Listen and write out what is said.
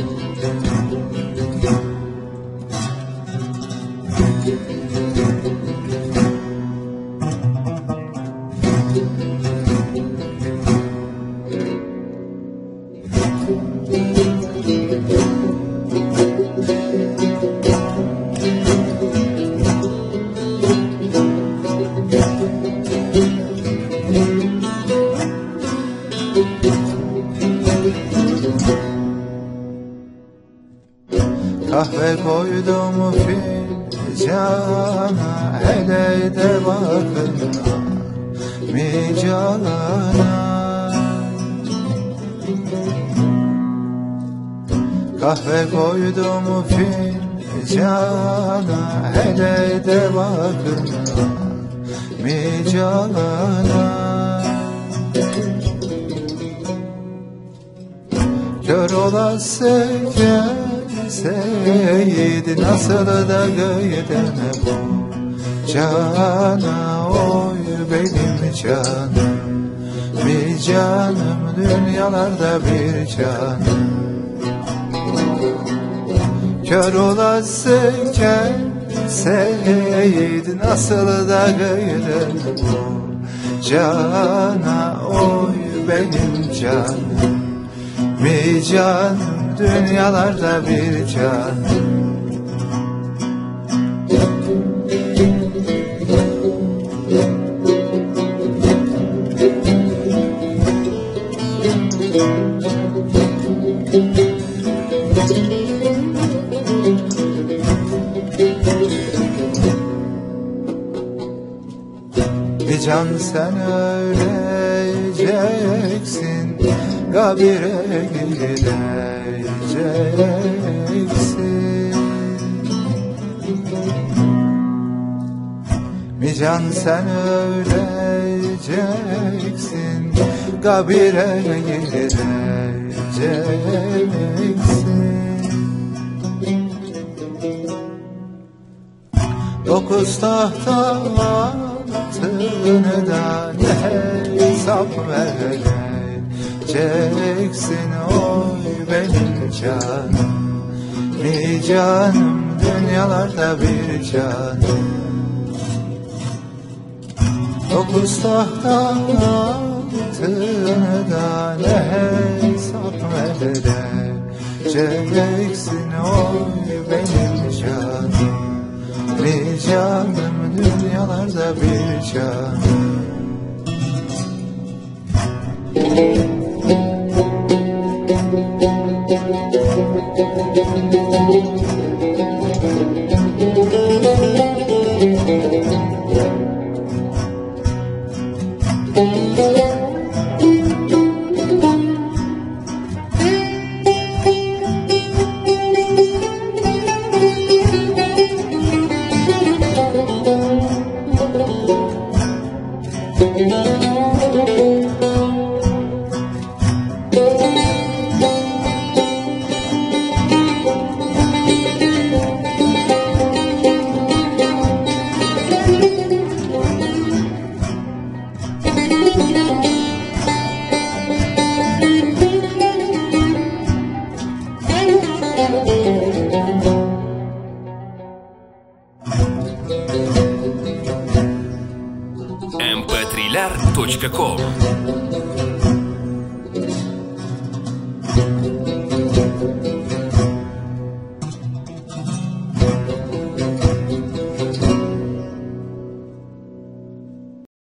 Kahve koydum fincana, hele de bakın mi canana. Kahve koydum fincana, hele de bakın mi canana. Kör olası gelseydi, nasıl da gıydın bu cana. Oy benim canım, bir canım, dünyalarda bir canım. Kör olası gelseydi, nasıl da gıydın bu cana. Oy benim canım, bir canım, dünyalarda bir canım. Bir can sen öleceksin, kabire gideceksin. Bir can sen öleceksin, kabire gideceksin. 9 tahta altını da ne hesap vereceksin. Oy benim canım, bir canım, dünyalarda bir canım. 9 tahta altını da ne hesap vereceksin. Oy benim canım, bir canım, dünyalarda bir canım. mp3ler.com